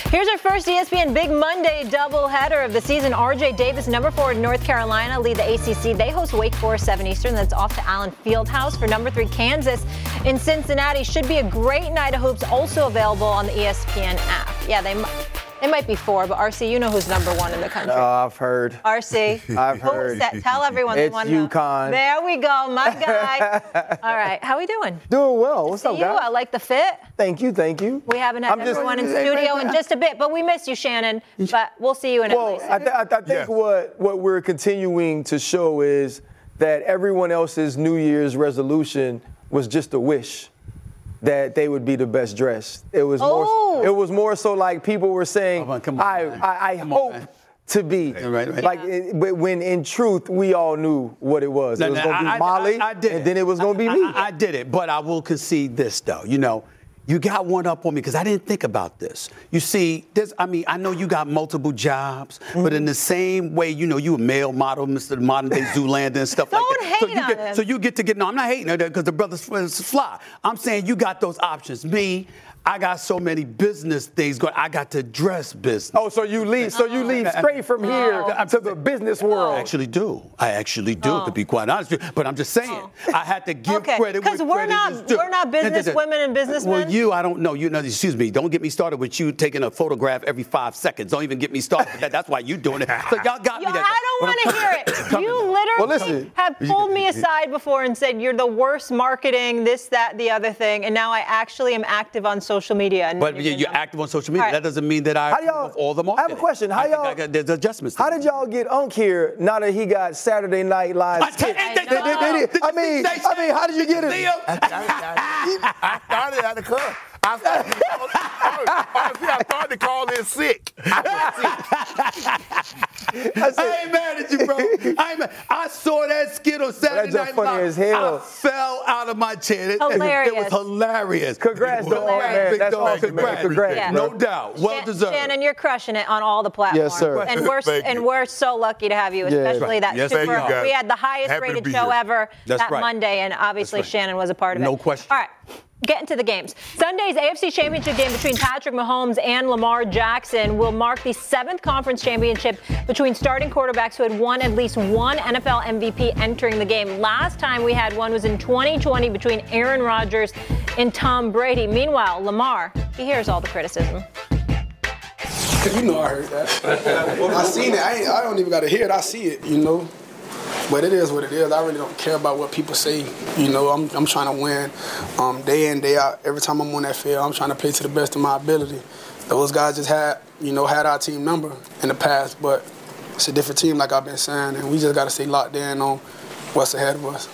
Here's our first ESPN Big Monday doubleheader of the season. RJ Davis, number 4 in North Carolina, lead the ACC. They host Wake Forest 7 Eastern. That's off to Allen Fieldhouse. For number 3, Kansas in Cincinnati. Should be a great night of hoops. Also available on the ESPN app. Yeah, they might be 4, but RC, you know who's number 1 in the country. I've heard. RC. I've heard. Tell everyone they want to know. UConn. There we go, my guy. All right, how we doing? Doing well. What's up, guys? I like the fit. Thank you. We haven't had everyone in studio in just a bit, but we miss you, Shannon. But we'll see you in Well, I think what we're continuing to show is that everyone else's New Year's resolution was just a wish that they would be the best dressed. It was more so like people were saying, I hope to be. Right. Like, when in truth, we all knew what it was. It was going to be Molly, and then it was going to be me. I did it, but I will concede this, though. You know, you got one up on me because I didn't think about this. You see, I know you got multiple jobs, but in the same way, you know, you a male model, Mr. Modern Day Zoolander and stuff like that. Don't hate on him. So you get to get, no, I'm not hating on that because the brother's fly. I'm saying you got those options. Me, I got so many business things going. I got to dress business. Oh, so you leave straight from here to the business world. I actually do, to be quite honest with you. But I'm just saying, I had to give credit where credit is due. We're not business women and businessmen. Well, I don't know. Excuse me. Don't get me started with you taking a photograph every 5 seconds. Don't even get me started with that. That's why you doing it. So y'all got me that. I don't want to hear it. You literally have pulled me aside before and said you're the worst marketing, this, that, the other thing, and now I actually am active on social media. But you're active on social media. Right. That doesn't mean that I approve of all the marketing. I have a question. There's adjustments. How did y'all get Unc here now that he got Saturday Night Live? I mean, how did you get him? I started at the club. I started to call in sick. I ain't mad at you, bro. I saw that skit on Saturday Night funny Live. as hell. I fell out of my chair. Hilarious. It was hilarious. Congrats, though, man. Big That's dog. awesome, man. Congrats. Yeah. No doubt. Well deserved. Shannon, you're crushing it on all the platforms. Yes, sir. And we're so lucky to have you, especially that super. We had the highest rated show ever that Monday, and obviously Shannon was a part of it. No question. All right. Getting to the games. Sunday's AFC Championship game between Patrick Mahomes and Lamar Jackson will mark the 7th conference championship between starting quarterbacks who had won at least one NFL MVP entering the game. Last time we had one was in 2020 between Aaron Rodgers and Tom Brady. Meanwhile, Lamar, he hears all the criticism. You know I heard that. I seen it. I don't even got to hear it. I see it, you know. But it is what it is. I really don't care about what people say. You know, I'm trying to win day in, day out. Every time I'm on that field, I'm trying to play to the best of my ability. Those guys just had our team number in the past, but it's a different team, like I've been saying, and we just got to stay locked in on what's ahead of us.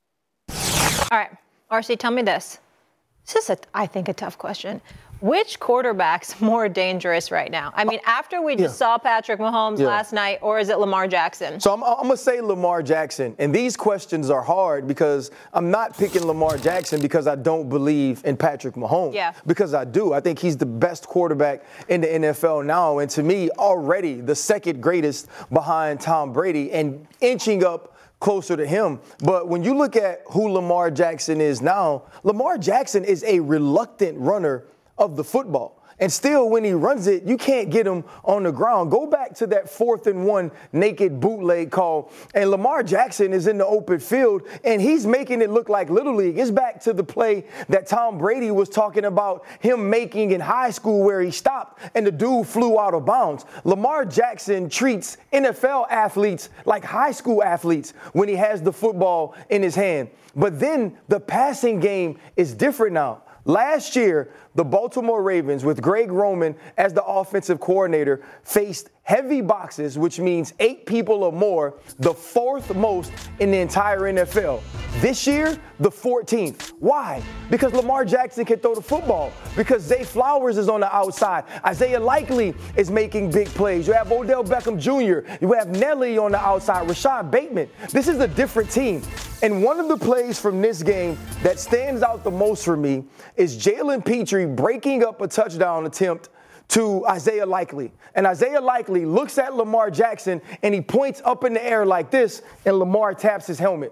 All right, RC, tell me this. This is, I think, a tough question. Which quarterback's more dangerous right now? I mean, after we just saw Patrick Mahomes last night, or is it Lamar Jackson? So I'm going to say Lamar Jackson. And these questions are hard because I'm not picking Lamar Jackson because I don't believe in Patrick Mahomes. Yeah. Because I do. I think he's the best quarterback in the NFL now. And to me, already the second greatest behind Tom Brady and inching up closer to him. But when you look at who Lamar Jackson is now, Lamar Jackson is a reluctant runner of the football. And still, when he runs it, you can't get him on the ground. Go back to that 4th and 1 naked bootleg call. And Lamar Jackson is in the open field, and he's making it look like Little League. It's back to the play that Tom Brady was talking about him making in high school where he stopped, and the dude flew out of bounds. Lamar Jackson treats NFL athletes like high school athletes when he has the football in his hand. But then the passing game is different now. Last year, the Baltimore Ravens, with Greg Roman as the offensive coordinator, faced heavy boxes, which means 8 people or more, the 4th most in the entire NFL. This year, the 14th. Why? Because Lamar Jackson can throw the football. Because Zay Flowers is on the outside. Isaiah Likely is making big plays. You have Odell Beckham Jr. You have Nelly on the outside. Rashad Bateman. This is a different team. And one of the plays from this game that stands out the most for me is Jalen Petrie breaking up a touchdown attempt to Isaiah Likely. And Isaiah Likely looks at Lamar Jackson and he points up in the air like this, and Lamar taps his helmet.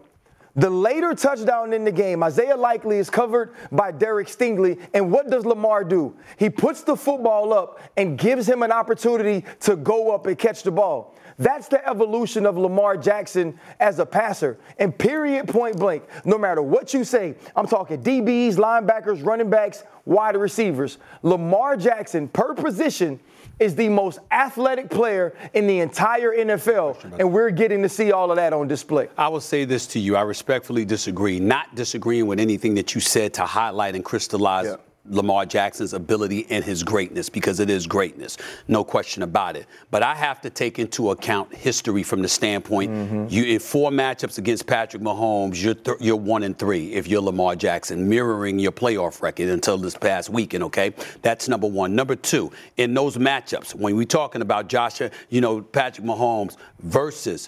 The later touchdown in the game, Isaiah Likely is covered by Derek Stingley. And what does Lamar do? He puts the football up and gives him an opportunity to go up and catch the ball. That's the evolution of Lamar Jackson as a passer. And period, point blank, no matter what you say, I'm talking DBs, linebackers, running backs, wide receivers. Lamar Jackson, per position, is the most athletic player in the entire NFL, and we're getting to see all of that on display. I will say this to you. I respectfully disagree. Not disagreeing with anything that you said to highlight and crystallize Lamar Jackson's ability and his greatness, because it is greatness, no question about it. But I have to take into account history from the standpoint, you in 4 matchups against Patrick Mahomes, you're 1-3 if you're Lamar Jackson, mirroring your playoff record until this past weekend, okay? That's number one. Number two, in those matchups, when we're talking about Patrick Mahomes versus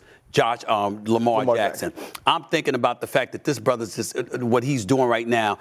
Lamar Jackson, I'm thinking about the fact that this brother's just what he's doing right now.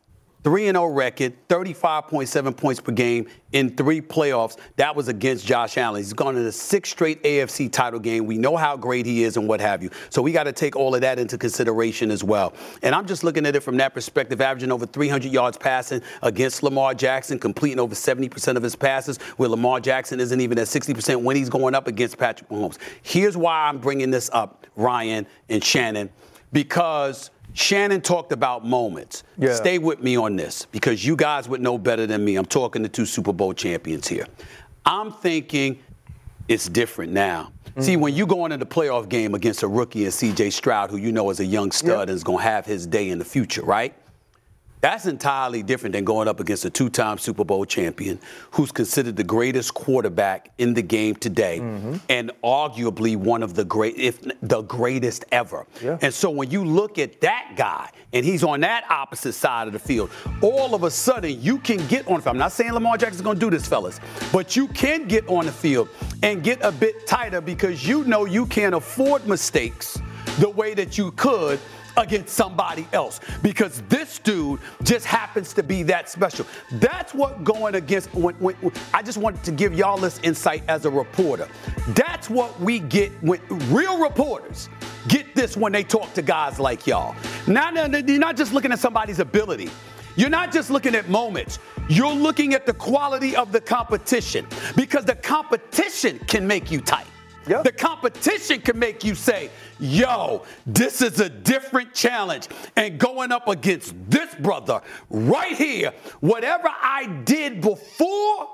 3-0 record, 35.7 points per game in 3 playoffs. That was against Josh Allen. He's gone to the 6th straight AFC title game. We know how great he is and what have you. So we got to take all of that into consideration as well. And I'm just looking at it from that perspective, averaging over 300 yards passing against Lamar Jackson, completing over 70% of his passes, where Lamar Jackson isn't even at 60% when he's going up against Patrick Mahomes. Here's why I'm bringing this up, Ryan and Shannon, because Shannon talked about moments. Yeah. Stay with me on this, because you guys would know better than me. I'm talking to 2 Super Bowl champions here. I'm thinking it's different now. See, when you go into the playoff game against a rookie and C.J. Stroud, who you know is a young stud and is going to have his day in the future, right? That's entirely different than going up against a 2-time Super Bowl champion who's considered the greatest quarterback in the game today and arguably one of the if the greatest ever. Yeah. And so when you look at that guy and he's on that opposite side of the field, all of a sudden you can get on the field. I'm not saying Lamar Jackson's going to do this, fellas, but you can get on the field and get a bit tighter, because you know you can't afford mistakes the way that you could against somebody else, because this dude just happens to be that special. That's what going against, when I just wanted to give y'all this insight as a reporter. That's what we get when real reporters get this when they talk to guys like y'all. Now, you're not just looking at somebody's ability. You're not just looking at moments. You're looking at the quality of the competition, because the competition can make you tight. Yep. The competition can make you say, yo, this is a different challenge. And going up against this brother right here, whatever I did before,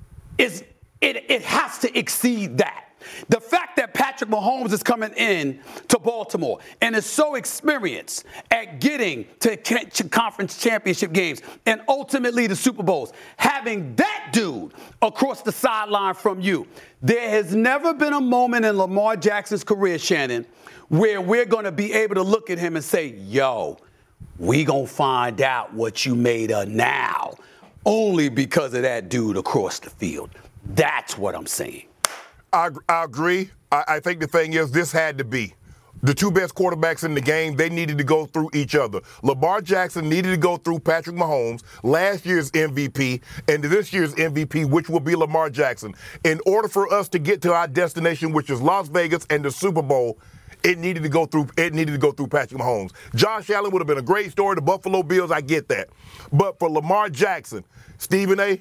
it has to exceed that. The fact that Patrick Mahomes is coming in to Baltimore and is so experienced at getting to conference championship games and ultimately the Super Bowls, having that dude across the sideline from you, there has never been a moment in Lamar Jackson's career, Shannon, where we're going to be able to look at him and say, yo, we going to find out what you made of now, only because of that dude across the field. That's what I'm saying. I agree. I think the thing is, this had to be. The 2 best quarterbacks in the game, they needed to go through each other. Lamar Jackson needed to go through Patrick Mahomes, last year's MVP, and this year's MVP, which will be Lamar Jackson. In order for us to get to our destination, which is Las Vegas and the Super Bowl, it needed to go through Patrick Mahomes. Josh Allen would have been a great story. The Buffalo Bills, I get that. But for Lamar Jackson, Stephen A.,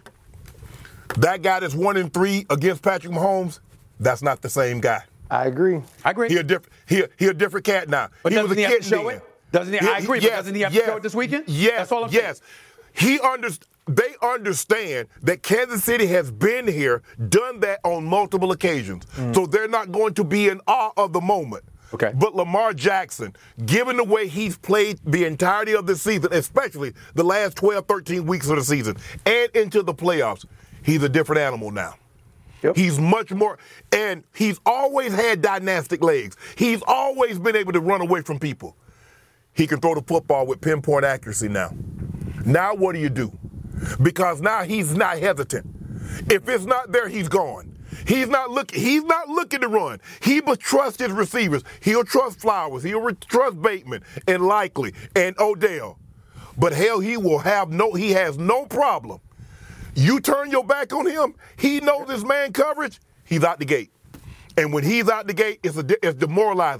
that guy that's 1-3 against Patrick Mahomes, that's not the same guy. I agree. He a different cat now. But he was a he kid have to show then. it? Doesn't he? I agree, but doesn't he have to show it this weekend? Yes. That's all I'm saying. Yes. They understand that Kansas City has been here, done that on multiple occasions. So they're not going to be in awe of the moment. Okay. But Lamar Jackson, given the way he's played the entirety of the season, especially the last 12, 13 weeks of the season, and into the playoffs, he's a different animal now. Yep. He's much more, and he's always had dynastic legs. He's always been able to run away from people. He can throw the football with pinpoint accuracy now. Now what do? Because now he's not hesitant. If it's not there, he's gone. He's not looking to run. He will trust his receivers. He'll trust Flowers. He'll trust Bateman and Likely and Odell. But hell, he has no problem. You turn your back on him, he knows his man coverage, he's out the gate. And when he's out the gate, it's demoralizing.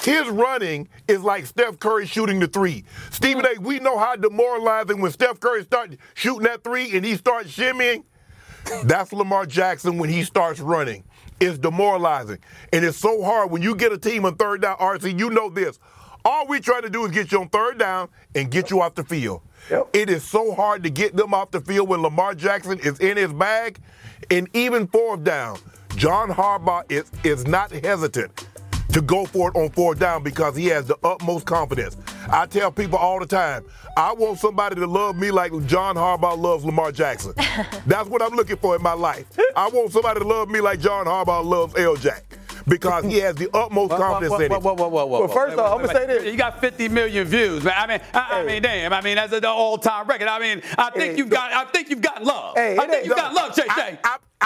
His running is like Steph Curry shooting the three. Stephen A., we know how demoralizing when Steph Curry starts shooting that three and he starts shimmying. That's Lamar Jackson when he starts running. It's demoralizing. And it's so hard when you get a team on third down, RC, you know this. All we try to do is get you on third down and get you off the field. Yep. It is so hard to get them off the field when Lamar Jackson is in his bag. And even fourth down, John Harbaugh is not hesitant to go for it on fourth down because he has the utmost confidence. I tell people all the time, I want somebody to love me like John Harbaugh loves Lamar Jackson. That's what I'm looking for in my life. I want somebody to love me like John Harbaugh loves L-Jack. Because he has the utmost confidence in it. Well, first off, I'm going to say this. You got 50 million views, man. I mean, damn. I mean, that's the all-time record. I mean, I think you've got love. I think you've got love, Shay.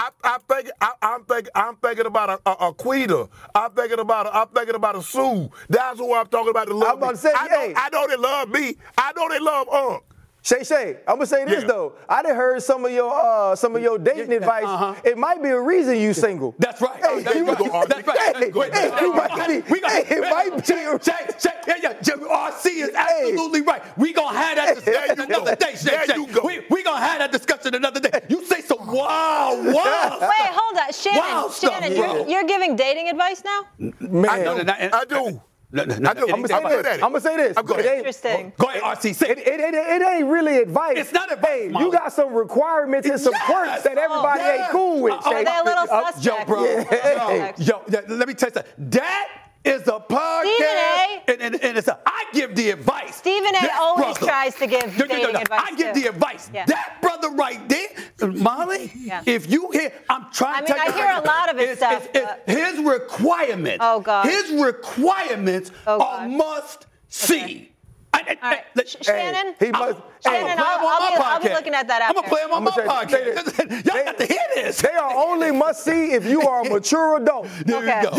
I'm thinking about a Quita. I'm thinking about a Sue. That's who I'm talking about. To love I'm about to say, I know they love me. I know they love Unc. Shay, I'm gonna say this though. I done heard some of your dating advice. It might be a reason you single. That's right. Hey, That's right. RC is absolutely right. We gonna have that discussion another day, Shay. We gonna have that discussion another day. You say some wild. Wait, hold on, Shannon. You're giving dating advice now? Man, I do. I'm gonna say this. Interesting. Go ahead, RC. Say it ain't really advice. It's not advice. You got some requirements and some quirks that everybody ain't cool with. They're a little suspect. Yo, bro. Yo, let me tell you something. That is a podcast, and it's I give the advice. Stephen A. always tries to give dating advice. I give the advice. Yeah. That brother right there, Molly. Yeah. If you hear, I'm trying to tell you. I hear a lot of his stuff. His requirements. Oh God. His requirements are must see. Okay. All right. Shannon, Shannon, I'll be looking at that after. I'm going to play him on my podcast. Y'all got to hear this. They are only must see if you are a mature adult. There you go.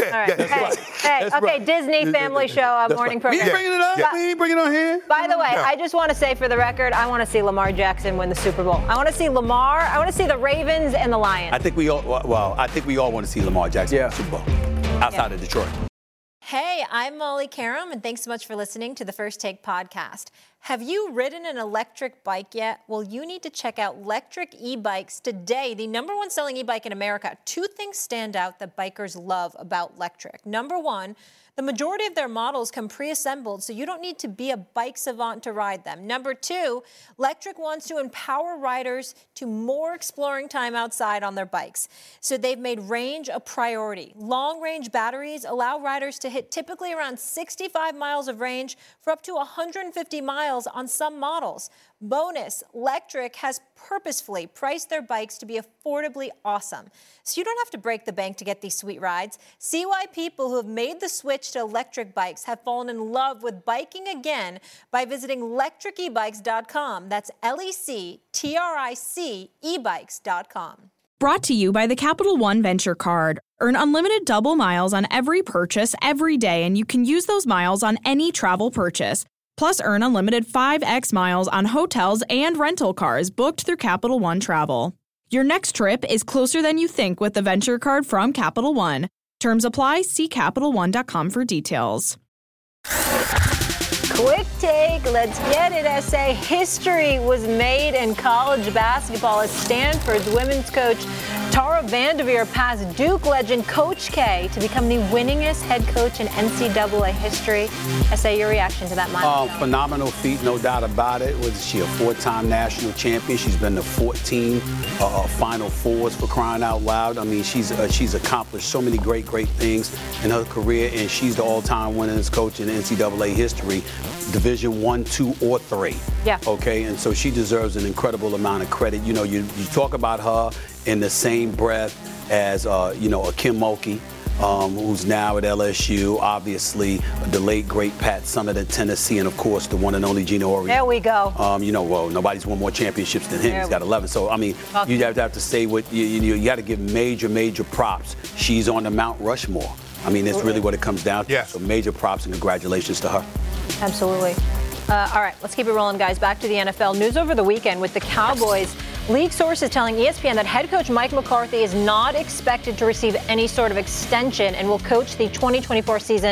Okay, Disney Family Show, morning program. We ain't bringing it up. We ain't bringing it on here. By the way, I just want to say for the record, I want to see Lamar Jackson win the Super Bowl. I want to see Lamar. I want to see the Ravens and the Lions. I think we all want to see Lamar Jackson win the Super Bowl outside of Detroit. Hey, I'm Molly Karam, and thanks so much for listening to the First Take podcast. Have you ridden an electric bike yet? Well, you need to check out Lectric E-Bikes today, the #1 selling e-bike in America. 2 things stand out that bikers love about Lectric. Number 1, the majority of their models come pre-assembled, so you don't need to be a bike savant to ride them. Number 2, Lectric wants to empower riders to more exploring time outside on their bikes. So they've made range a priority. Long-range batteries allow riders to hit typically around 65 miles of range for up to 150 miles on some models. Bonus, Lectric has purposefully priced their bikes to be affordably awesome. So you don't have to break the bank to get these sweet rides. See why people who have made the switch to electric bikes have fallen in love with biking again by visiting lectricebikes.com. That's LECTRIC ebikes.com. Brought to you by the Capital One Venture Card. Earn unlimited double miles on every purchase every day, and you can use those miles on any travel purchase. Plus, earn unlimited 5x miles on hotels and rental cars booked through Capital One Travel. Your next trip is closer than you think with the Venture Card from Capital One. Terms apply. See CapitalOne.com for details. Quick take. Let's get it, SA. History was made in college basketball as Stanford's women's coach Tara Vanderveer passed Duke legend Coach K to become the winningest head coach in NCAA history. SA, your reaction to that milestone? Phenomenal feat, no doubt about it. Was she a 4-time national champion? She's been to 14 Final Fours, for crying out loud. I mean, she's accomplished so many great things in her career, and she's the all-time winningest coach in NCAA history, Division I, II, or III. Yeah. Okay, and so she deserves an incredible amount of credit. You know, you talk about her in the same breath as, a Kim Mulkey, who's now at LSU, obviously the late, great Pat Summitt at Tennessee, and, of course, the one and only Geno Auriemma. There we go. Nobody's won more championships than him. He's got 11. So, I mean, you have to say what you got to give major props. She's on the Mount Rushmore. I mean, it's really what it comes down to. Yes. So major props and congratulations to her. Absolutely. All right, let's keep it rolling, guys. Back to the NFL. News over the weekend with the Cowboys. League sources telling ESPN that head coach Mike McCarthy is not expected to receive any sort of extension and will coach the 2024 season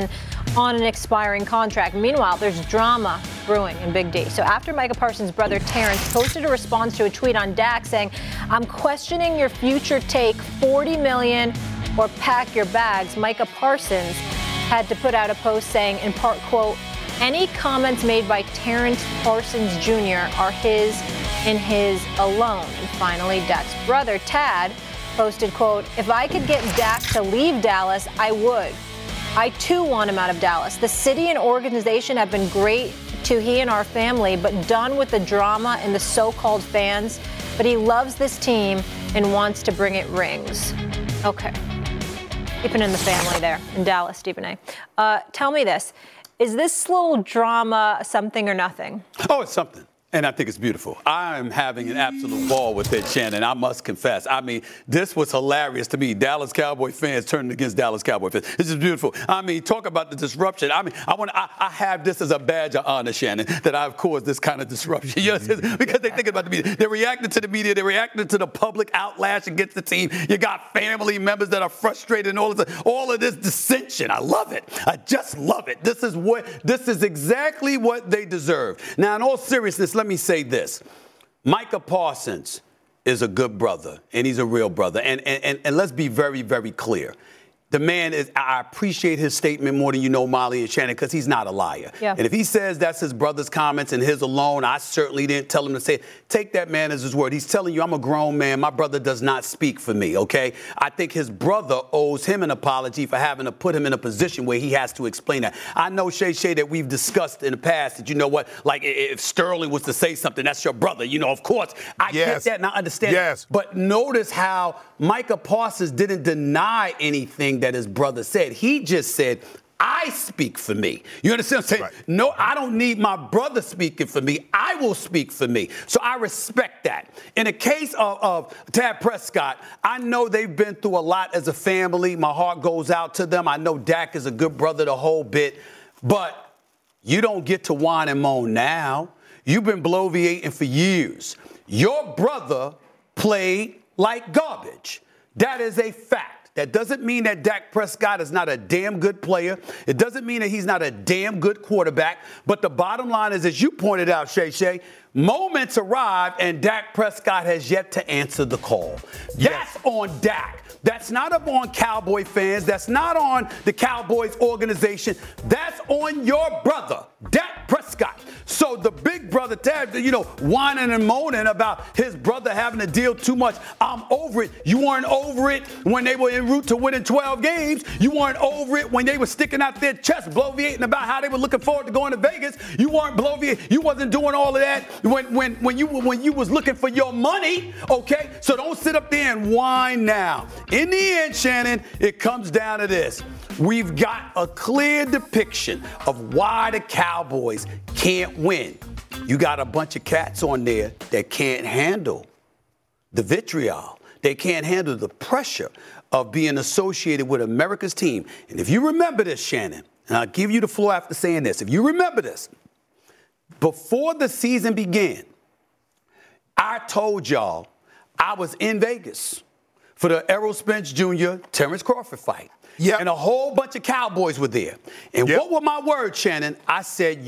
on an expiring contract. Meanwhile, there's drama brewing in Big D. So after Micah Parsons' brother Terrence posted a response to a tweet on Dak saying, "I'm questioning your future take, $40 million or pack your bags," Micah Parsons had to put out a post saying, in part, quote, "Any comments made by Terrence Parsons Jr. are his and his alone." And finally, Dak's brother Tad posted, quote, "If I could get Dak to leave Dallas, I would. I too want him out of Dallas. The city and organization have been great to he and our family, but done with the drama and the so-called fans. But he loves this team and wants to bring it rings." Okay. Keeping in the family there in Dallas, Stephen A. Tell me this. Is this little drama something or nothing? Oh, it's something. And I think it's beautiful. I'm having an absolute ball with it, Shannon. I must confess. I mean, this was hilarious to me. Dallas Cowboy fans turning against Dallas Cowboy fans. This is beautiful. I mean, talk about the disruption. I mean, I have this as a badge of honor, Shannon, that I've caused this kind of disruption. Yes, because they're thinking about the media. They're reacting to the media. They're reacting to the public outlash against the team. You got family members that are frustrated and all of this dissension. I love it. I just love it. This is exactly what they deserve. Now, in all seriousness, let me say this. Micah Parsons is a good brother, and he's a real brother. And let's be very, very clear. The man is, I appreciate his statement more than you know, Molly and Shannon, because he's not a liar. Yeah. And if he says that's his brother's comments and his alone, I certainly didn't tell him to say it. Take that man as his word. He's telling you, I'm a grown man. My brother does not speak for me, okay? I think his brother owes him an apology for having to put him in a position where he has to explain that. I know, Shay, that we've discussed in the past that, you know what, like if Sterling was to say something, that's your brother. You know, of course, I get that and I understand it. But notice how Micah Parsons didn't deny anything that his brother said. He just said, I speak for me. You understand what I'm saying? Right. No, I don't need my brother speaking for me. I will speak for me. So I respect that. In the case of Dak Prescott, I know they've been through a lot as a family. My heart goes out to them. I know Dak is a good brother the whole bit. But you don't get to whine and moan now. You've been bloviating for years. Your brother played like garbage. That is a fact. That doesn't mean that Dak Prescott is not a damn good player. It doesn't mean that he's not a damn good quarterback. But the bottom line is, as you pointed out, Shay, moments arrive and Dak Prescott has yet to answer the call. Yes. That's on Dak. That's not up on Cowboy fans. That's not on the Cowboys organization. That's on your brother, Dak Prescott. So the big brother, Tad, whining and moaning about his brother having to deal too much. I'm over it. You weren't over it when they were en route to winning 12 games. You weren't over it when they were sticking out their chest, bloviating about how they were looking forward to going to Vegas. You weren't bloviating. You wasn't doing all of that when you was looking for your money, okay? So don't sit up there and whine now. In the end, Shannon, it comes down to this. We've got a clear depiction of why the Cowboys can't win. You got a bunch of cats on there that can't handle the vitriol. They can't handle the pressure of being associated with America's team. And if you remember this, Shannon, and I'll give you the floor after saying this. If you remember this, before the season began, I told y'all I was in Vegas for the Errol Spence Jr. Terrence Crawford fight. Yep. And a whole bunch of Cowboys were there. And what were my words, Shannon? I said,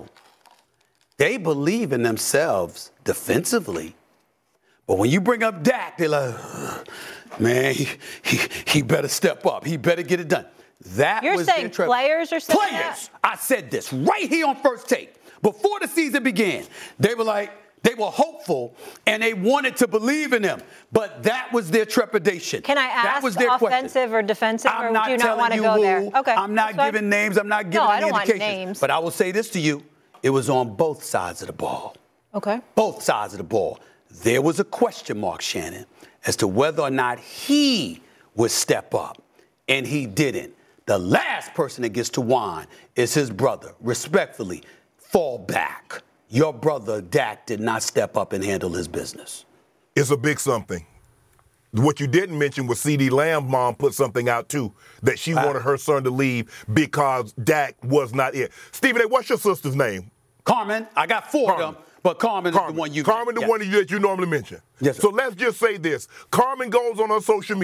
they believe in themselves defensively. But when you bring up Dak, they're like, man, he better step up. He better get it done. You're saying players are saying Players. I said this right here on First Take. Before the season began, they were like, they were hopeful, and they wanted to believe in them. But that was their trepidation. Can I ask offensive question. Or defensive, or would you not want to go there? Okay. I'm not giving names. I'm not giving any indications. I don't want names. But I will say this to you. It was on both sides of the ball. Okay. Both sides of the ball. There was a question mark, Shannon, as to whether or not he would step up, and he didn't. The last person that gets to whine is his brother. Respectfully, fall back. Your brother, Dak, did not step up and handle his business. It's a big something. What you didn't mention was CeeDee Lamb's mom put something out, too, that she wanted her son to leave because Dak was not it. Stephen A., what's your sister's name? Carmen. I got four of them, but Carmen is the one you Carmen, the one that you normally mention. Yes, sir. So let's just say this. Carmen goes on her social media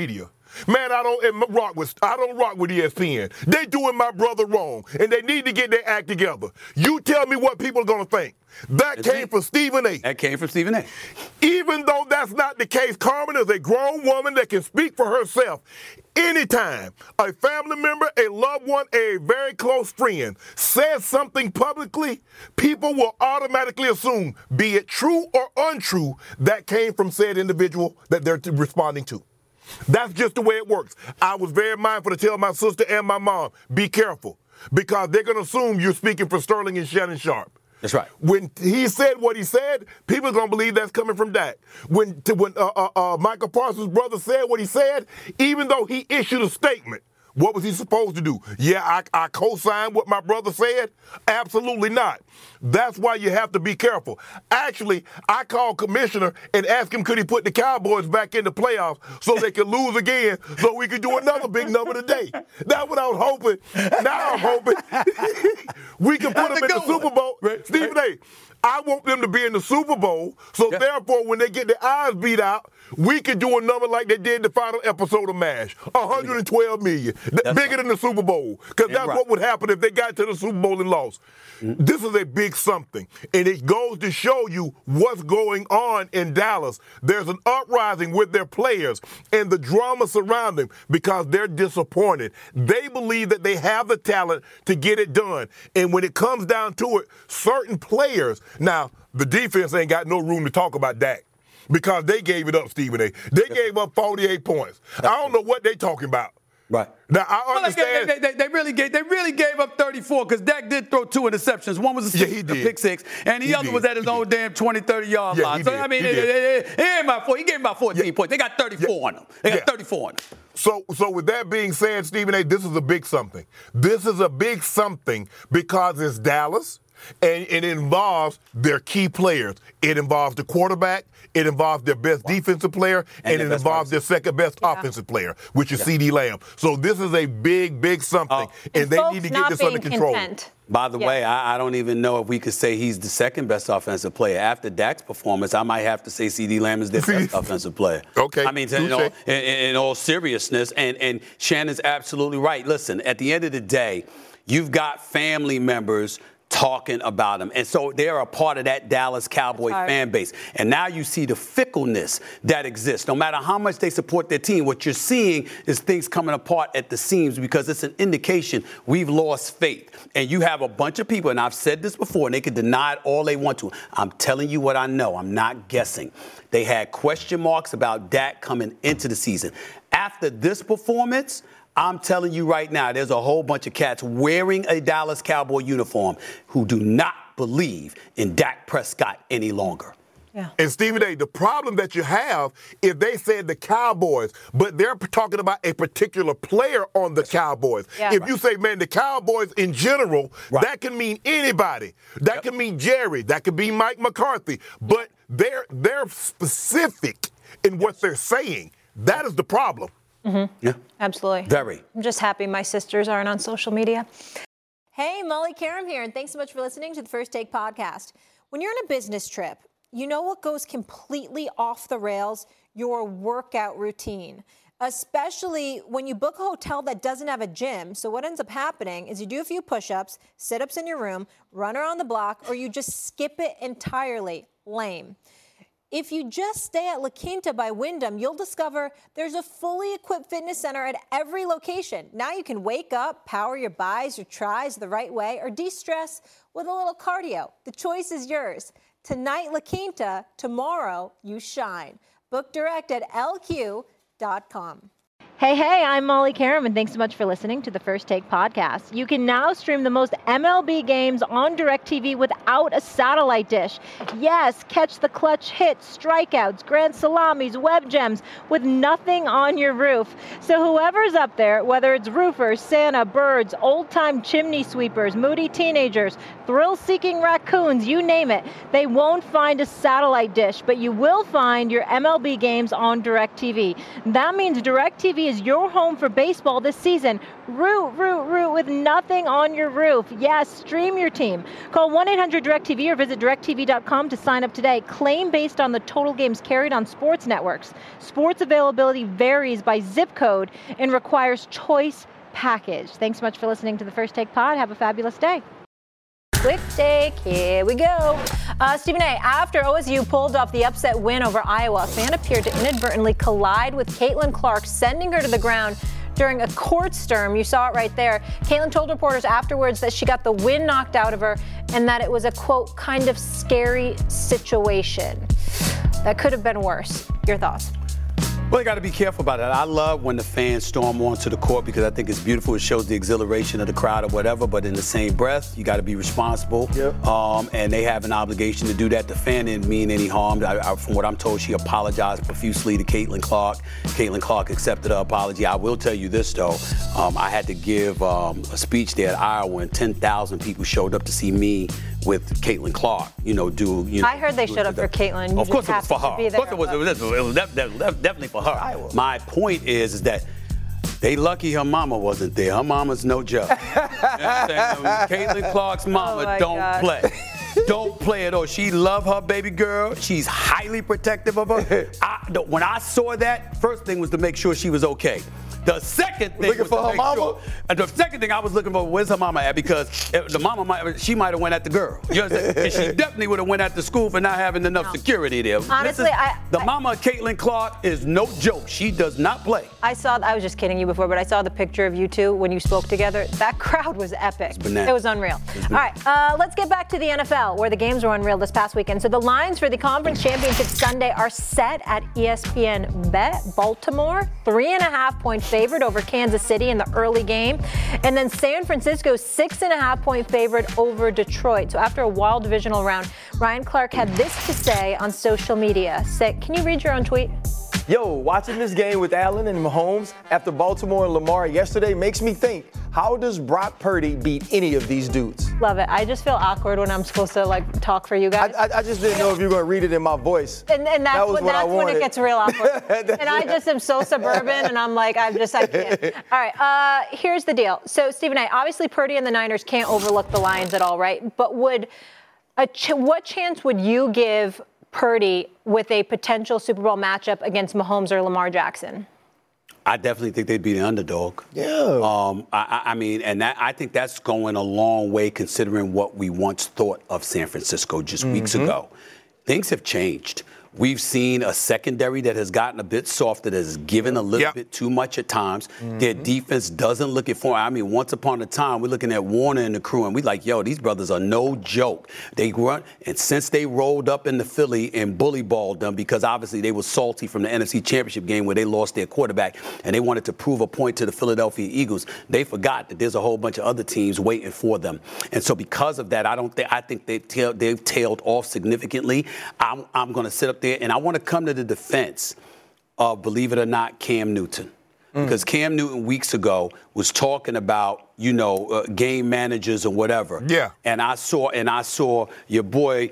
Man, I don't rock with ESPN. They doing my brother wrong, and they need to get their act together. You tell me what people are going to think. That came from Stephen A. That came from Stephen A. Even though that's not the case, Carmen is a grown woman that can speak for herself. Anytime a family member, a loved one, a very close friend says something publicly, people will automatically assume, be it true or untrue, that came from said individual that they're responding to. That's just the way it works. I was very mindful to tell my sister and my mom, be careful, because they're going to assume you're speaking for Sterling and Shannon Sharpe. That's right. When he said what he said, people are going to believe that's coming from Dak. When Michael Parsons' brother said what he said, even though he issued a statement, what was he supposed to do? Yeah, I co-signed what my brother said? Absolutely not. That's why you have to be careful. Actually, I called Commissioner and asked him could he put the Cowboys back in the playoffs so they could lose again so we could do another big number today. That's what I was hoping. Now I'm hoping we can put them in the Super Bowl. Right. Stephen A., I want them to be in the Super Bowl, so therefore when they get their eyes beat out, we can do a number like they did the final episode of MASH, $112 million, bigger than the Super Bowl, because that's what would happen if they got to the Super Bowl and lost. Mm-hmm. This is a big something, and it goes to show you what's going on in Dallas. There's an uprising with their players and the drama surrounding them because they're disappointed. They believe that they have the talent to get it done, and when it comes down to it, certain players. Now, the defense ain't got no room to talk about Dak because they gave it up, Stephen A. They gave up 48 points. I don't know what they talking about. Right. Now, I understand. They really gave up 34 because Dak did throw 2 interceptions. One was a pick six, and the other was at his own damn 20, 30-yard line. So, I mean, it ain't my fault. He gave him about 14 points. They got 34 on them. They got 34 on them. So with that being said, Stephen A., this is a big something. This is a big something because it's Dallas. And it involves their key players. It involves the quarterback. It involves their best defensive player. And it involves their second best offensive player, which is CeeDee Lamb. So this is a big, big something. And they need to get this under control. By the way, I don't even know if we could say he's the second best offensive player. After Dak's performance, I might have to say CeeDee Lamb is the best offensive player. Okay. I mean, in all seriousness, and Shannon's absolutely right. Listen, at the end of the day, you've got family members talking about him. And so they're a part of that Dallas Cowboy fan base. And now you see the fickleness that exists. No matter how much they support their team, what you're seeing is things coming apart at the seams because it's an indication we've lost faith. And you have a bunch of people, and I've said this before, and they can deny it all they want to. I'm telling you what I know. I'm not guessing. They had question marks about Dak coming into the season. After this performance, I'm telling you right now, there's a whole bunch of cats wearing a Dallas Cowboy uniform who do not believe in Dak Prescott any longer. Yeah. And Stephen A., the problem that you have, if they said the Cowboys, but they're talking about a particular player on the Cowboys. Yeah. If you say, man, the Cowboys in general, that can mean anybody. That can mean Jerry. That could be Mike McCarthy. But they're specific in what they're saying. That is the problem. Mm-hmm. Yeah. Absolutely. Very. I'm just happy my sisters aren't on social media. Hey, Molly Karam here, and thanks so much for listening to the First Take podcast. When you're on a business trip, you know what goes completely off the rails? Your workout routine, especially when you book a hotel that doesn't have a gym. So what ends up happening is you do a few push-ups, sit-ups in your room, run around the block, or you just skip it entirely. Lame. If you just stay at La Quinta by Wyndham, you'll discover there's a fully equipped fitness center at every location. Now you can wake up, power your bis, your tris the right way, or de-stress with a little cardio. The choice is yours. Tonight, La Quinta. Tomorrow, you shine. Book direct at lq.com. Hey, I'm Molly Karam, and thanks so much for listening to the First Take podcast. You can now stream the most MLB games on DirecTV without a satellite dish. Yes, catch the clutch hits, strikeouts, grand salamis, web gems with nothing on your roof. So whoever's up there, whether it's roofers, Santa, birds, old-time chimney sweepers, moody teenagers, thrill-seeking raccoons, you name it, they won't find a satellite dish, but you will find your MLB games on DirecTV. That means DirecTV is your home for baseball this season. Root with nothing on your roof. Yes, stream your team. Call 1-800-DIRECTV or visit directtv.com to sign up today. Claim based on the total games carried on sports networks. Sports availability varies by zip code and requires choice package. Thanks so much for listening to the First Take Pod. Have a fabulous day. Quick take, here we go. Stephen A., after OSU pulled off the upset win over Iowa, a fan appeared to inadvertently collide with Caitlin Clark, sending her to the ground during a court storm. You saw it right there. Caitlin told reporters afterwards that she got the wind knocked out of her and that it was a, quote, kind of scary situation. That could have been worse. Your thoughts? Well, you got to be careful about it. I love when the fans storm onto the court because I think it's beautiful. It shows the exhilaration of the crowd or whatever. But in the same breath, you got to be responsible. Yep. And they have an obligation to do that. The fan didn't mean any harm. From what I'm told, she apologized profusely to Caitlin Clark. Caitlin Clark accepted her apology. I will tell you this, though. I had to give a speech there at Iowa, and 10,000 people showed up to see me with Caitlin Clark, I heard they showed up for Caitlin. Of course it was for her. Of course it was definitely for her. Iowa. My point is that they lucky her mama wasn't there. Her mama's no joke. Caitlin Clark's mama don't play. Don't play at all. She love her baby girl. She's highly protective of her. When I saw that, first thing was to make sure she was okay. The second thing looking for her mama. The second thing I was looking for, where's her mama at? Because the mama might have went at the girl. You understand? And she definitely would have went at the school for not having enough security there. Honestly, the mama of Caitlin Clark is no joke. She does not play. I was just kidding you before, but I saw the picture of you two when you spoke together. That crowd was epic. It was unreal. All right, let's get back to the NFL, where the games were unreal this past weekend. So the lines for the conference championship Sunday are set at ESPN Bet. Baltimore, 3.5-point favorite over Kansas City in the early game. And then San Francisco, 6.5-point favorite over Detroit. So after a wild divisional round, Ryan Clark had this to say on social media. Can you read your own tweet? Yo, watching this game with Allen and Mahomes after Baltimore and Lamar yesterday makes me think, how does Brock Purdy beat any of these dudes? Love it. I just feel awkward when I'm supposed to talk for you guys. I just didn't know if you were going to read it in my voice. And that's when it gets real awkward. And I just am so suburban, and I'm like, I can't. All right, here's the deal. So, Stephen A., obviously Purdy and the Niners can't overlook the Lions at all, right? But what chance would you give Purdy with a potential Super Bowl matchup against Mahomes or Lamar Jackson? I definitely think they'd be the underdog. Yeah. I think that's going a long way considering what we once thought of San Francisco just weeks ago. Things have changed. We've seen a secondary that has gotten a bit softer, that has given a little bit too much at times. Their defense doesn't look it for. Once upon a time, we're looking at Warner and the crew, and we're like, yo, these brothers are no joke. They run, and since they rolled up into Philly and bully balled them, because obviously they were salty from the NFC Championship game where they lost their quarterback, and they wanted to prove a point to the Philadelphia Eagles, they forgot that there's a whole bunch of other teams waiting for them. And so because of that, I think they've tailed off significantly. I'm going to sit up there, and I want to come to the defense of, believe it or not, Cam Newton. Because Cam Newton weeks ago was talking about, game managers or whatever. Yeah. And I saw your boy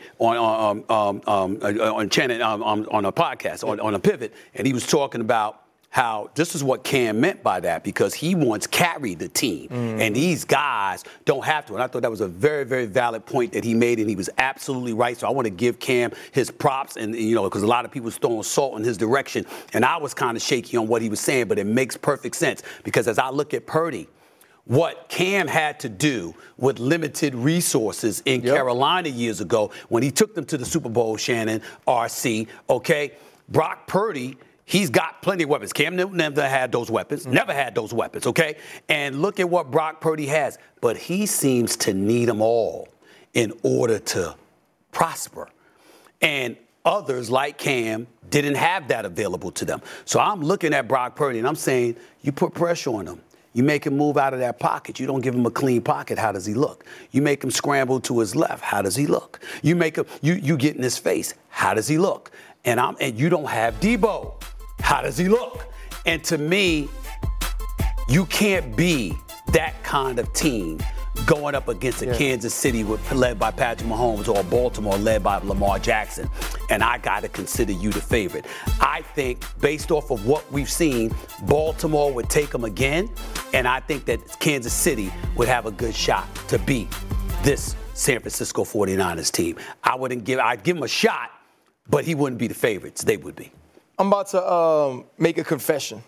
on Channel on a podcast on a Pivot, and he was talking about how this is what Cam meant by that, because he once carried the team, and these guys don't have to. And I thought that was a very, very valid point that he made, and he was absolutely right. So I want to give Cam his props, and because a lot of people was throwing salt in his direction, and I was kind of shaky on what he was saying, but it makes perfect sense, because as I look at Purdy, what Cam had to do with limited resources in Carolina years ago when he took them to the Super Bowl, Shannon, RC, okay, Brock Purdy, he's got plenty of weapons. Cam Newton never had those weapons, okay? And look at what Brock Purdy has. But he seems to need them all in order to prosper. And others, like Cam, didn't have that available to them. So I'm looking at Brock Purdy, and I'm saying, you put pressure on him. You make him move out of that pocket. You don't give him a clean pocket. How does he look? You make him scramble to his left. How does he look? You make him, you get in his face. How does he look? And you don't have Debo. How does he look? And to me, you can't be that kind of team going up against a Kansas City led by Patrick Mahomes or Baltimore led by Lamar Jackson. and I got to consider you the favorite. I think, based off of what we've seen, Baltimore would take them again, and I think that Kansas City would have a good shot to beat this San Francisco 49ers team. I'd give them a shot, but he wouldn't be the favorites. They would be. I'm about to make a confession.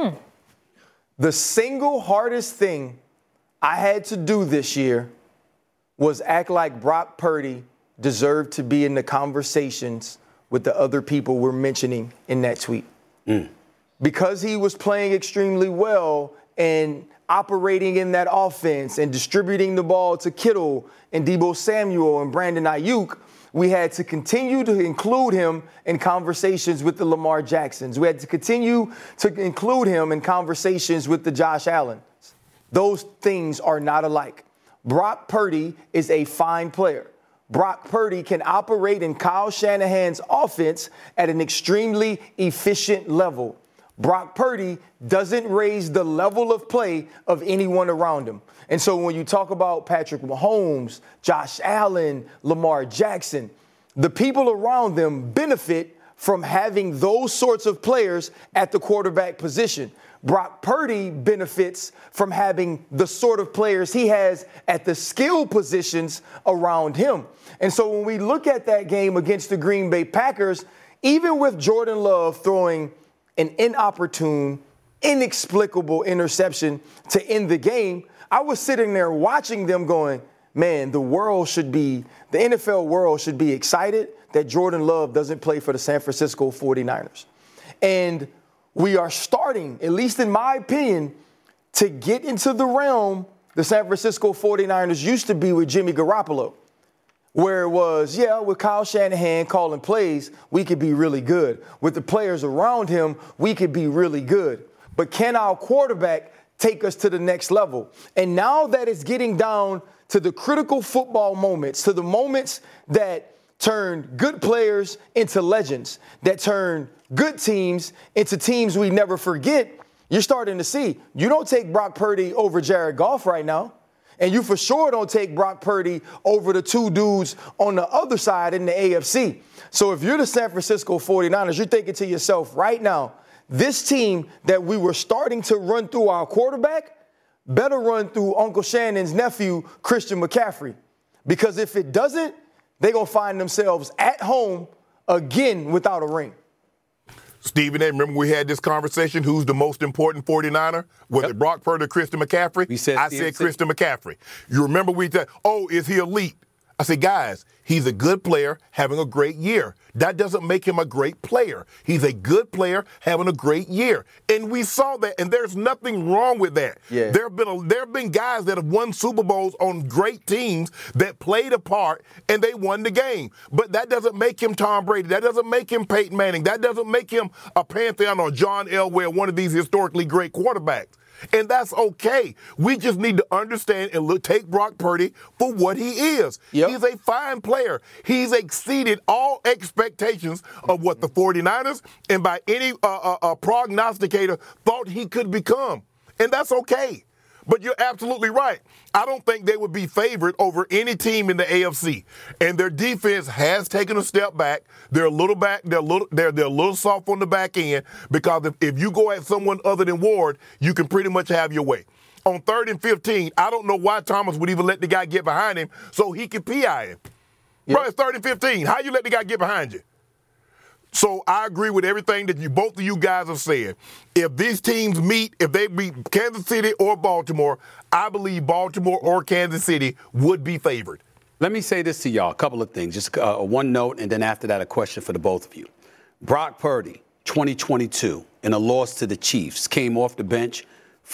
The single hardest thing I had to do this year was act like Brock Purdy deserved to be in the conversations with the other people we're mentioning in that tweet. Because he was playing extremely well and operating in that offense and distributing the ball to Kittle and Deebo Samuel and Brandon Ayuk, we had to continue to include him in conversations with the Lamar Jacksons. We had to continue to include him in conversations with the Josh Allen. Those things are not alike. Brock Purdy is a fine player. Brock Purdy can operate in Kyle Shanahan's offense at an extremely efficient level. Brock Purdy doesn't raise the level of play of anyone around him. And so when you talk about Patrick Mahomes, Josh Allen, Lamar Jackson, the people around them benefit from having those sorts of players at the quarterback position. Brock Purdy benefits from having the sort of players he has at the skill positions around him. And so when we look at that game against the Green Bay Packers, even with Jordan Love throwing an inopportune, inexplicable interception to end the game, I was sitting there watching them going, man, the NFL world should be excited that Jordan Love doesn't play for the San Francisco 49ers. And we are starting, at least in my opinion, to get into the realm the San Francisco 49ers used to be with Jimmy Garoppolo, where it was, with Kyle Shanahan calling plays, we could be really good. With the players around him, we could be really good. But can our quarterback take us to the next level? And now that it's getting down to the critical football moments, to the moments that turn good players into legends, that turn good teams into teams we never forget, you're starting to see. You don't take Brock Purdy over Jared Goff right now. And you for sure don't take Brock Purdy over the two dudes on the other side in the AFC. So if you're the San Francisco 49ers, you're thinking to yourself right now, this team that we were starting to run through our quarterback better run through Uncle Shannon's nephew, Christian McCaffrey. Because if it doesn't, they're going to find themselves at home again without a ring. Stephen A., remember we had this conversation, who's the most important 49er? Was it Brock Purdy or Christian McCaffrey? I said Christian McCaffrey. You remember we said, is he elite? I said, guys, he's a good player having a great year. That doesn't make him a great player. He's a good player having a great year. And we saw that, and there's nothing wrong with that. Yeah. There have been guys that have won Super Bowls on great teams that played a part, and they won the game. But that doesn't make him Tom Brady. That doesn't make him Peyton Manning. That doesn't make him a Pantheon or John Elway, one of these historically great quarterbacks. And that's okay. We just need to understand and take Brock Purdy for what he is. Yep. He's a fine player. He's exceeded all expectations of what the 49ers and by any prognosticator thought he could become. And that's okay. But you're absolutely right. I don't think they would be favored over any team in the AFC. And their defense has taken a step back. They're a little soft on the back end because if you go at someone other than Ward, you can pretty much have your way. On 3rd and 15, I don't know why Thomas would even let the guy get behind him so he could PI him. Yep. Bro, it's 3rd and 15. How you let the guy get behind you? So I agree with everything that both of you guys have said. If these teams meet, if they beat Kansas City or Baltimore, I believe Baltimore or Kansas City would be favored. Let me say this to y'all, a couple of things. Just one note, and then after that, a question for the both of you. Brock Purdy, 2022, in a loss to the Chiefs, came off the bench,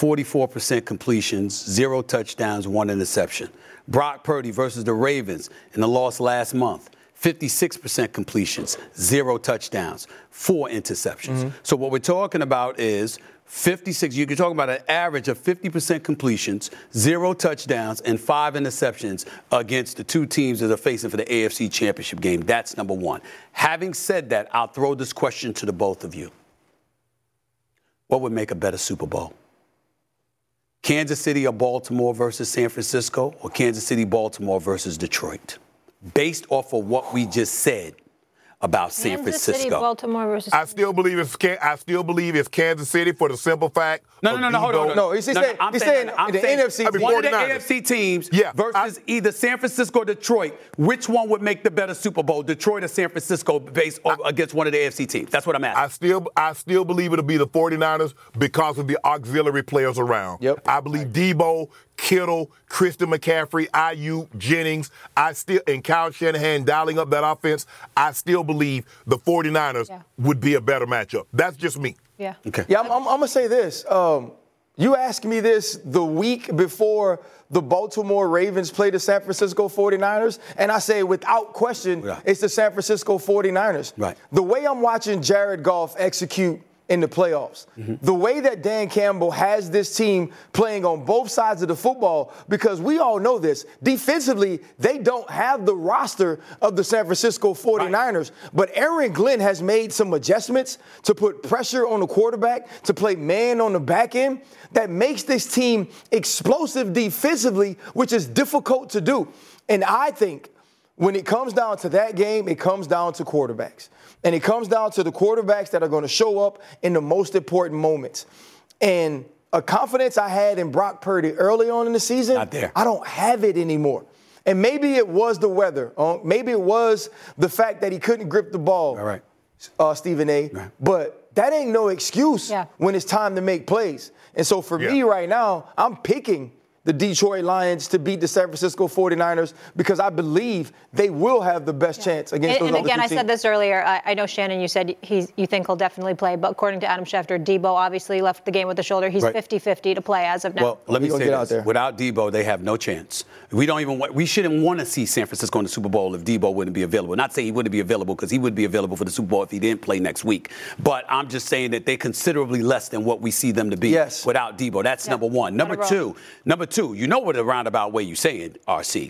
44% completions, 0 touchdowns, 1 interception. Brock Purdy versus the Ravens in the loss last month. 56% completions, 0 touchdowns, 4 interceptions. Mm-hmm. So what we're talking about is 56. You can talk about an average of 50% completions, 0 touchdowns, and 5 interceptions against the two teams that are facing for the AFC Championship game. That's number one. Having said that, I'll throw this question to the both of you. What would make a better Super Bowl? Kansas City or Baltimore versus San Francisco, or Kansas City, Baltimore versus Detroit? Based off of what we just said about San Francisco. City, Baltimore versus. I still believe it's Kansas City for the simple fact. Hold on. No, he's saying the NFC. One of the AFC teams versus either San Francisco or Detroit. Which one would make the better Super Bowl, Detroit or San Francisco, based against one of the AFC teams? That's what I'm asking. I still believe it'll be the 49ers because of the auxiliary players around. Yep. I believe Debo, Kittle, Christian McCaffrey, Ayuk, Jennings, and Kyle Shanahan dialing up that offense. I still believe the 49ers would be a better matchup. That's just me. Yeah. Okay. Yeah, I'm going to say this. You asked me this the week before the Baltimore Ravens played the San Francisco 49ers, and I say without question, it's the San Francisco 49ers. Right. The way I'm watching Jared Goff execute in the playoffs, the way that Dan Campbell has this team playing on both sides of the football, because we all know this, defensively, they don't have the roster of the San Francisco 49ers, but Aaron Glenn has made some adjustments to put pressure on the quarterback, to play man on the back end, that makes this team explosive defensively, which is difficult to do. And I think when it comes down to that game, it comes down to quarterbacks. And it comes down to the quarterbacks that are going to show up in the most important moments. And a confidence I had in Brock Purdy early on in the season, not there. I don't have it anymore. And maybe it was the weather. Maybe it was the fact that he couldn't grip the ball, Stephen A. Right. But that ain't no excuse when it's time to make plays. And so for me right now, I'm picking the Detroit Lions to beat the San Francisco 49ers because I believe they will have the best chance against those other two teams. And again, I said this earlier. I know, Shannon, you said you think he'll definitely play, but according to Adam Schefter, Debo obviously left the game with the shoulder. He's 50-50 to play as of now. Well, let me say this. Without Debo, they have no chance. We shouldn't want to see San Francisco in the Super Bowl if Debo wouldn't be available. Not saying he wouldn't be available because he would be available for the Super Bowl if he didn't play next week. But I'm just saying that they're considerably less than what we see them to be without Debo. That's number one. Number two, you know what a roundabout way you say it, RC.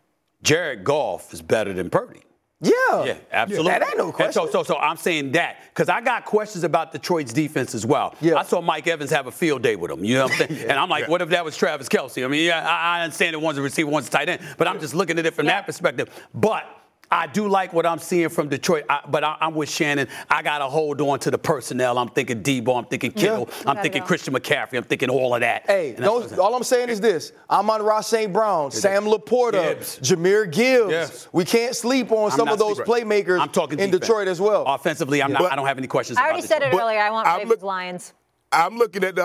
Jared Goff is better than Purdy. Yeah, absolutely. That ain't no question. And so I'm saying that because I got questions about Detroit's defense as well. Yeah. I saw Mike Evans have a field day with him. You know what I'm saying? And I'm like, what if that was Travis Kelce? I mean, I understand that one's a receiver, one's a tight end, but I'm just looking at it from that perspective. But I do like what I'm seeing from Detroit, but I'm with Shannon. I got to hold on to the personnel. I'm thinking Debo. I'm thinking Kittle. I'm thinking Christian McCaffrey. I'm thinking all of that. Hey, all I'm saying is this. Amon-Ra St. Brown, Sam Laporta, Jahmyr Gibbs. We can't sleep on some of those playmakers in Detroit as well. Offensively, I don't have any questions about it. I already said it earlier. I want Ravens Lions. I'm looking at the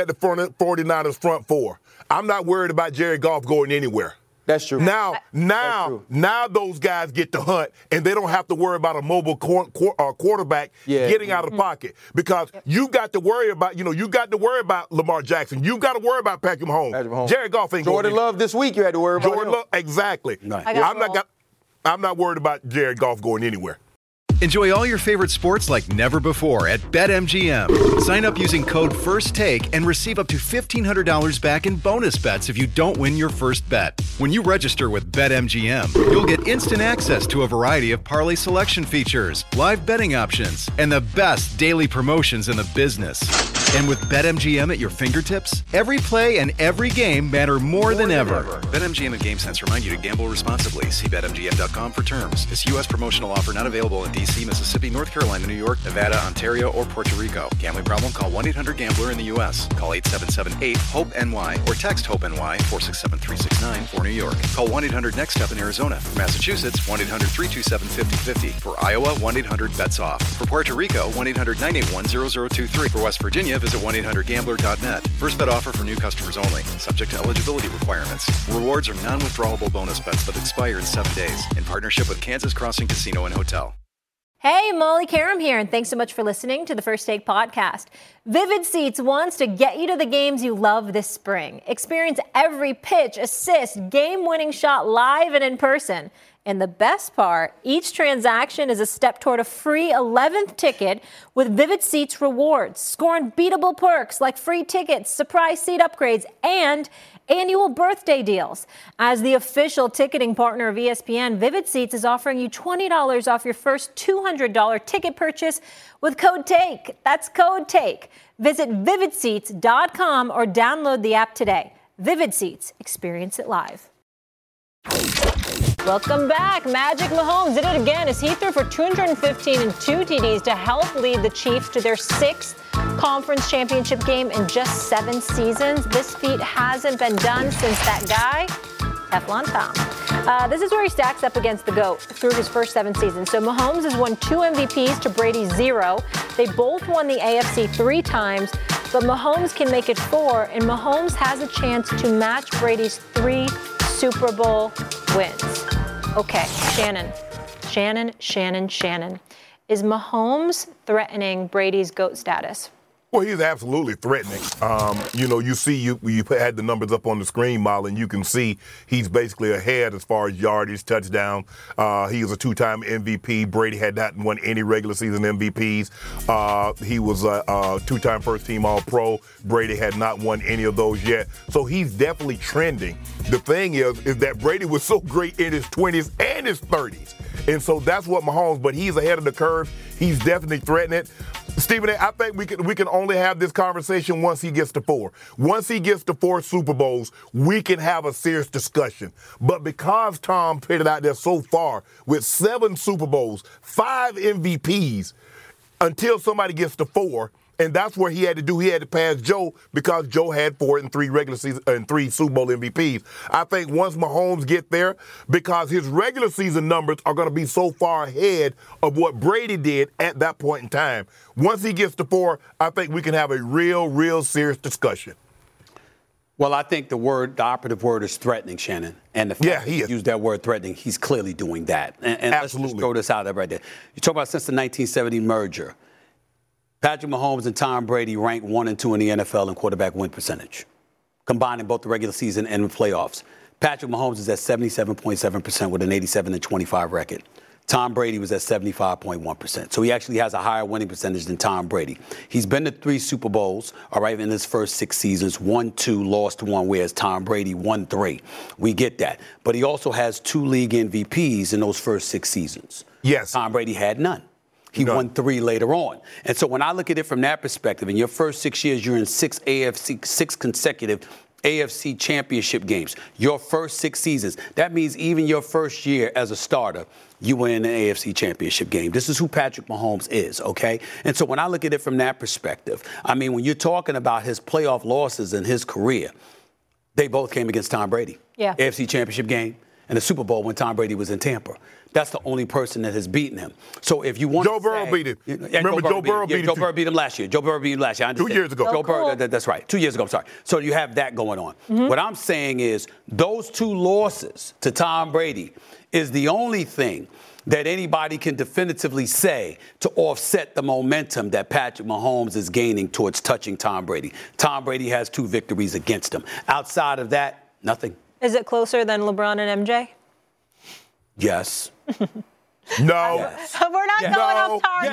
49ers front four. I'm not worried about Jared Goff going anywhere. That's true. Now those guys get to hunt, and they don't have to worry about a mobile quarterback getting out of the pocket because you got to worry about, Lamar Jackson. You got to worry about Patrick Mahomes. Jared Goff ain't Jordan Love this week. You had to worry about Jordan Love, exactly. Right. I'm not worried about Jared Goff going anywhere. Enjoy all your favorite sports like never before at BetMGM. Sign up using code FIRSTTAKE and receive up to $1,500 back in bonus bets if you don't win your first bet. When you register with BetMGM, you'll get instant access to a variety of parlay selection features, live betting options, and the best daily promotions in the business. And with BetMGM at your fingertips, every play and every game matter more than ever. BetMGM and GameSense remind you to gamble responsibly. See BetMGM.com for terms. This U.S. promotional offer not available in D.C., Mississippi, North Carolina, New York, Nevada, Ontario, or Puerto Rico. Gambling problem? Call 1-800-GAMBLER in the U.S. Call 877-8-HOPE-NY or text HOPE-NY 467-369 for New York. Call 1-800-NEXT-STEP in Arizona. For Massachusetts, 1-800-327-5050. For Iowa, 1-800-BETS-OFF. For Puerto Rico, 1-800-981-0023. For West Virginia, visit 1-800-GAMBLER.net. First bet offer for new customers only. Subject to eligibility requirements. Rewards are non-withdrawable bonus bets that expire in 7 days. In partnership with Kansas Crossing Casino and Hotel. Hey, Molly Karam here, and thanks so much for listening to the First Take podcast. Vivid Seats wants to get you to the games you love this spring. Experience every pitch, assist, game-winning shot live and in person. And the best part, each transaction is a step toward a free 11th ticket with Vivid Seats rewards. Score unbeatable perks like free tickets, surprise seat upgrades, and annual birthday deals. As the official ticketing partner of ESPN, Vivid Seats is offering you $20 off your first $200 ticket purchase with code TAKE. That's code TAKE. Visit vividseats.com or download the app today. Vivid Seats. Experience it live. Welcome back. Magic Mahomes did it again as he threw for 215 and 2 TDs to help lead the Chiefs to their 6th conference championship game in just 7 seasons. This feat hasn't been done since that guy, Teflon Tom. This is where he stacks up against the GOAT through his first 7 seasons. So Mahomes has won 2 MVPs to Brady's 0. They both won the AFC 3 times, but Mahomes can make it 4, and Mahomes has a chance to match Brady's 3 Super Bowl wins. Okay, Shannon. Is Mahomes threatening Brady's GOAT status? Well, he's absolutely threatening. You see, you had the numbers up on the screen, Molly, and you can see he's basically ahead as far as yardage, touchdown. He is a 2-time MVP. Brady had not won any regular season MVPs. He was a 2-time first-team All-Pro. Brady had not won any of those yet. So he's definitely trending. The thing is that Brady was so great in his 20s and his 30s. And so that's what Mahomes, but he's ahead of the curve. He's definitely threatening it. Stephen A., I think we can only have this conversation once he gets to 4. Once he gets to 4 Super Bowls, we can have a serious discussion. But because Tom put it out there so far with 7 Super Bowls, 5 MVPs, until somebody gets to 4, and that's where he had to do. He had to pass Joe because Joe had 4 and 3 regular season and 3 Super Bowl MVPs. I think once Mahomes get there, because his regular season numbers are going to be so far ahead of what Brady did at that point in time. Once he gets to 4, I think we can have a real serious discussion. Well, I think the operative word is threatening, Shannon. And the fact he used that word threatening, he's clearly doing that. And let's just throw this out there right there. You talk about since the 1970 merger, Patrick Mahomes and Tom Brady ranked 1 and 2 in the NFL in quarterback win percentage, combining both the regular season and the playoffs. Patrick Mahomes is at 77.7% with an 87-25 record. Tom Brady was at 75.1%. So he actually has a higher winning percentage than Tom Brady. He's been to 3 Super Bowls, all right, in his first 6 seasons, won 2, lost 1, whereas Tom Brady won 3. We get that. But he also has 2 league MVPs in those first 6 seasons. Yes. Tom Brady had none. He won 3 later on. And so when I look at it from that perspective, in your first 6 years, you're in 6 consecutive AFC championship games. Your first 6 seasons. That means even your first year as a starter, you were in an AFC championship game. This is who Patrick Mahomes is, okay? And so when I look at it from that perspective, I mean, when you're talking about his playoff losses in his career, they both came against Tom Brady. Yeah. AFC championship game and the Super Bowl when Tom Brady was in Tampa. That's the only person that has beaten him. So if you want Joe Burrow beat him. Remember Joe Burrow beat him? Joe Burrow beat him last year. Joe Burrow beat him last year. 2 years ago. Joe Burrow, that's right. 2 years ago, I'm sorry. So you have that going on. Mm-hmm. What I'm saying is those 2 losses to Tom Brady is the only thing that anybody can definitively say to offset the momentum that Patrick Mahomes is gaining towards touching Tom Brady. Tom Brady has 2 victories against him. Outside of that, nothing. Is it closer than LeBron and MJ? Yes. No. Yes. We're not going off target.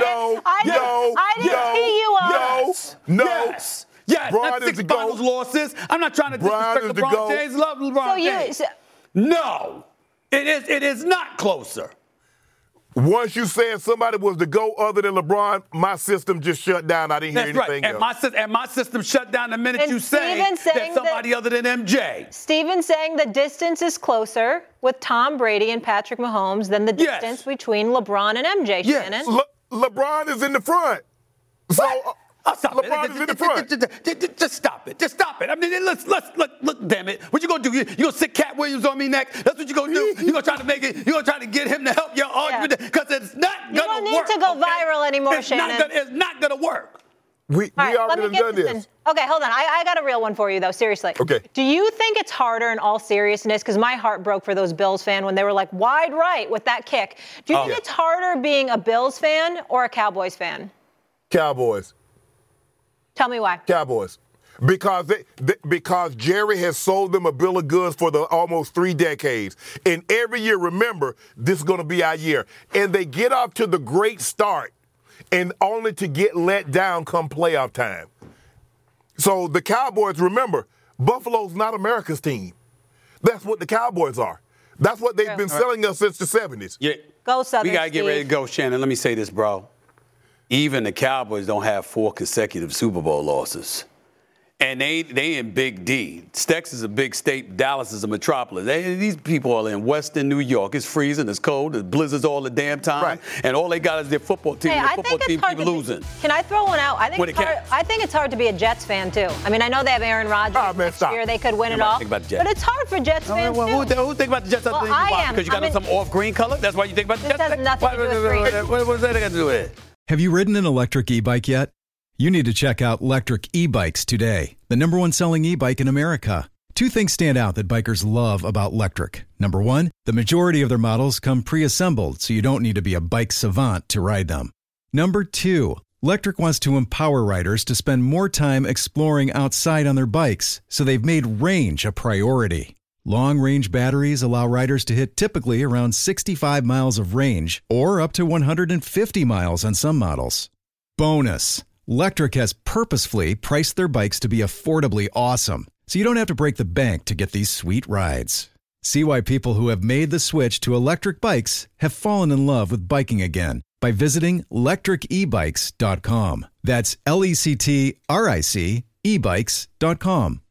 I didn't tee you up. No. Yes. Yes. LeBron That's is 6 the GOAT. finals losses. I'm not trying to disrespect is the LeBron GOAT. James. Love LeBron James. No. It is not closer. Once you said somebody was the GOAT other than LeBron, my system just shut down. I didn't hear anything else. And my system shut down the minute you say that somebody other than MJ. Steven's saying the distance is closer with Tom Brady and Patrick Mahomes than the distance between LeBron and MJ, Shannon. LeBron is in the front. So Stop LeBron is in the front. Just stop it. Just stop it. I mean, look, damn it. What you gonna do? You gonna sit Cat Williams on me next? That's what you gonna do? You gonna try to make it? You gonna try to get him to help your argument? Because it's not gonna work. You don't need to go viral anymore, Shannon. It's not gonna work. We already done this. Okay, hold on. I got a real one for you, though, seriously. Okay. Do you think it's harder in all seriousness, because my heart broke for those Bills fans when they were like wide right with that kick. Do you think it's harder being a Bills fan or a Cowboys fan? Cowboys. Tell me why. Cowboys. Because Jerry has sold them a bill of goods for the almost 3 decades. And every year, remember, this is going to be our year. And they get off to the great start and only to get let down come playoff time. So the Cowboys, remember, Buffalo's not America's team. That's what the Cowboys are. That's what they've been selling us since the 70s. Yeah. Go Southern We got to get ready to go, Shannon. Let me say this, bro. Even the Cowboys don't have 4 consecutive Super Bowl losses. And they in Big D. Stex is a big state. Dallas is a metropolis. These people are in Western New York. It's freezing. It's cold. There's blizzards all the damn time. Right. And all they got is their football team. Their football team keep losing. Can I throw one out? I think it's hard to be a Jets fan, too. I mean, I know they have Aaron Rodgers next year. They could win it all. But it's hard for Jets fans, too. Who think about the Jets? Well, I am. Because you got some off-green color? That's why you think about the Jets? This has nothing to do with green. What does that got to do with it? Have you ridden an electric e-bike yet? You need to check out Lectric E-Bikes today, the #1 selling e-bike in America. Two things stand out that bikers love about Lectric. Number one, the majority of their models come pre-assembled, so you don't need to be a bike savant to ride them. Number two, Lectric wants to empower riders to spend more time exploring outside on their bikes, so they've made range a priority. Long-range batteries allow riders to hit typically around 65 miles of range, or up to 150 miles on some models. Bonus! Lectric has purposefully priced their bikes to be affordably awesome, so you don't have to break the bank to get these sweet rides. See why people who have made the switch to electric bikes have fallen in love with biking again by visiting lectricebikes.com. That's LECTRIC ebikes.com.